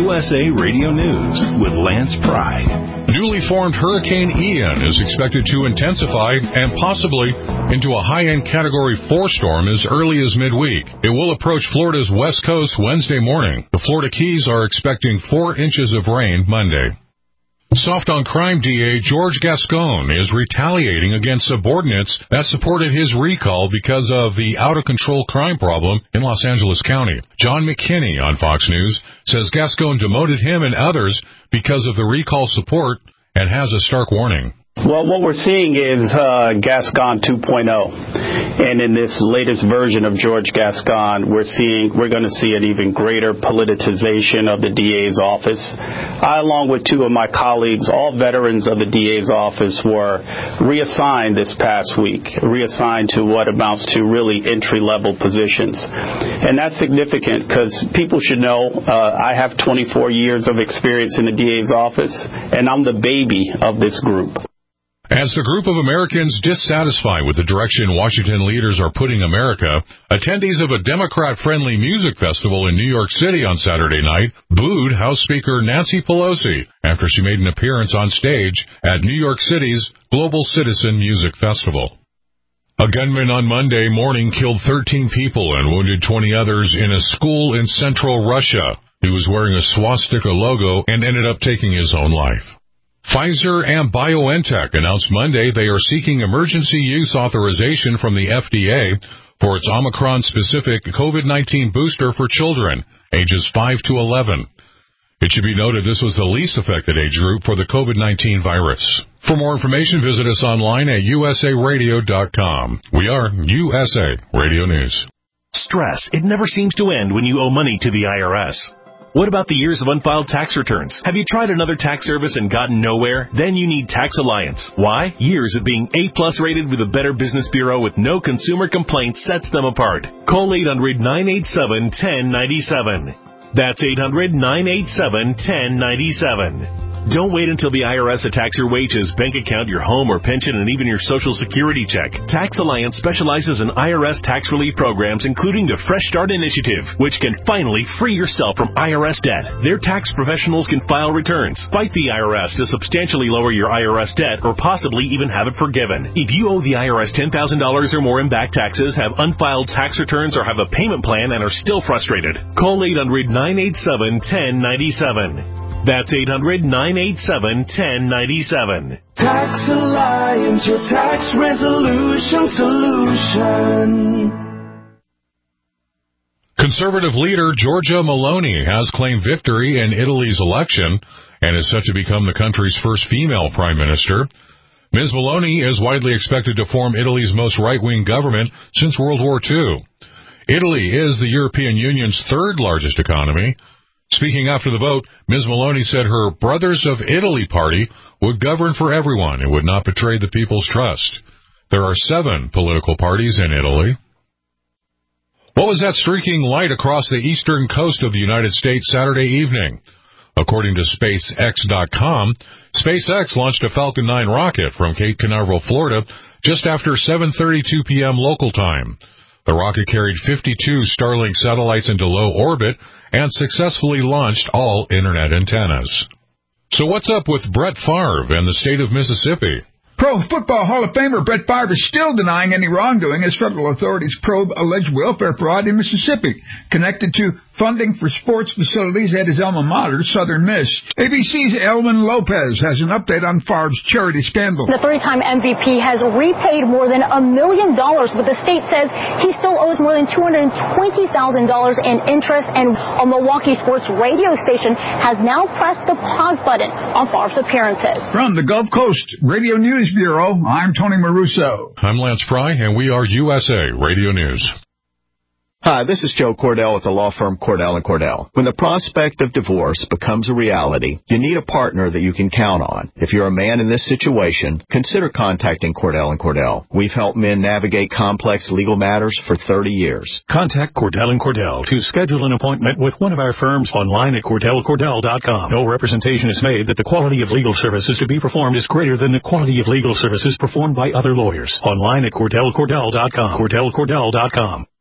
USA Radio News with Lance Pry. Newly formed Hurricane Ian is expected to intensify and possibly into a high-end Category 4 storm as early as midweek. It will approach Florida's west coast Wednesday morning. The Florida Keys are expecting 4 inches of rain Monday. Soft on crime DA George Gascon is retaliating against subordinates that supported his recall because of the out-of-control crime problem in Los Angeles County. John McKinney on Fox News says Gascon demoted him and others because of the recall support and has a stark warning. Well, what we're seeing is Gascon 2.0. And in this latest version of George Gascon, we're going to see an even greater politicization of the DA's office. I, along with 2 of my colleagues, all veterans of the DA's office, were reassigned this past week, reassigned to what amounts to really entry-level positions. And that's significant because people should know I have 24 years of experience in the DA's office, and I'm the baby of this group. As the group of Americans dissatisfied with the direction Washington leaders are putting America, attendees of a Democrat-friendly music festival in New York City on Saturday night booed House Speaker Nancy Pelosi after she made an appearance on stage at New York City's Global Citizen Music Festival. A gunman on Monday morning killed 13 people and wounded 20 others in a school in central Russia. He was wearing a swastika logo and ended up taking his own life. Pfizer and BioNTech announced Monday they are seeking emergency use authorization from the FDA for its Omicron-specific COVID-19 booster for children, ages 5 to 11. It should be noted this was the least affected age group for the COVID-19 virus. For more information, visit us online at usaradio.com. We are USA Radio News. Stress. It never seems to end when you owe money to the IRS. What about the years of unfiled tax returns? Have you tried another tax service and gotten nowhere? Then you need Tax Alliance. Why? Years of being A+ rated with a Better Business Bureau with no consumer complaints sets them apart. Call 800-987-1097. That's 800-987-1097. Don't wait until the IRS attacks your wages, bank account, your home or pension, and even your Social Security check. Tax Alliance specializes in IRS tax relief programs, including the Fresh Start Initiative, which can finally free yourself from IRS debt. Their tax professionals can file returns, fight the IRS to substantially lower your IRS debt, or possibly even have it forgiven. If you owe the IRS $10,000 or more in back taxes, have unfiled tax returns, or have a payment plan and are still frustrated, call 800-987-1097. That's 800-987-1097. Tax Alliance, your tax resolution solution. Conservative leader Giorgia Meloni has claimed victory in Italy's election and is set to become the country's first female prime minister. Ms. Meloni is widely expected to form Italy's most right-wing government since World War II. Italy is the European Union's third largest economy. Speaking after the vote, Ms. Meloni said her Brothers of Italy party would govern for everyone and would not betray the people's trust. There are 7 political parties in Italy. What was that streaking light across the eastern coast of the United States Saturday evening? According to SpaceX.com, SpaceX launched a Falcon 9 rocket from Cape Canaveral, Florida, just after 7:32 p.m. local time. The rocket carried 52 Starlink satellites into low orbit and successfully launched all Internet antennas. So what's up with Brett Favre and the state of Mississippi? Pro Football Hall of Famer Brett Favre is still denying any wrongdoing as federal authorities probe alleged welfare fraud in Mississippi, connected to funding for sports facilities at his alma mater, Southern Miss. ABC's Elvin Lopez has an update on Favre's charity scandal. The 3-time MVP has repaid more than $1 million, but the state says he still owes more than $220,000 in interest, and a Milwaukee sports radio station has now pressed the pause button on Favre's appearances. From the Gulf Coast Radio News Bureau, I'm Tony Maruso. I'm Lance Fry, and we are USA Radio News. Hi, this is Joe Cordell with the law firm Cordell & Cordell. When the prospect of divorce becomes a reality, you need a partner that you can count on. If you're a man in this situation, consider contacting Cordell & Cordell. We've helped men navigate complex legal matters for 30 years. Contact Cordell & Cordell to schedule an appointment with one of our firms online at CordellCordell.com. No representation is made that the quality of legal services to be performed is greater than the quality of legal services performed by other lawyers. Online at CordellCordell.com. CordellCordell.com.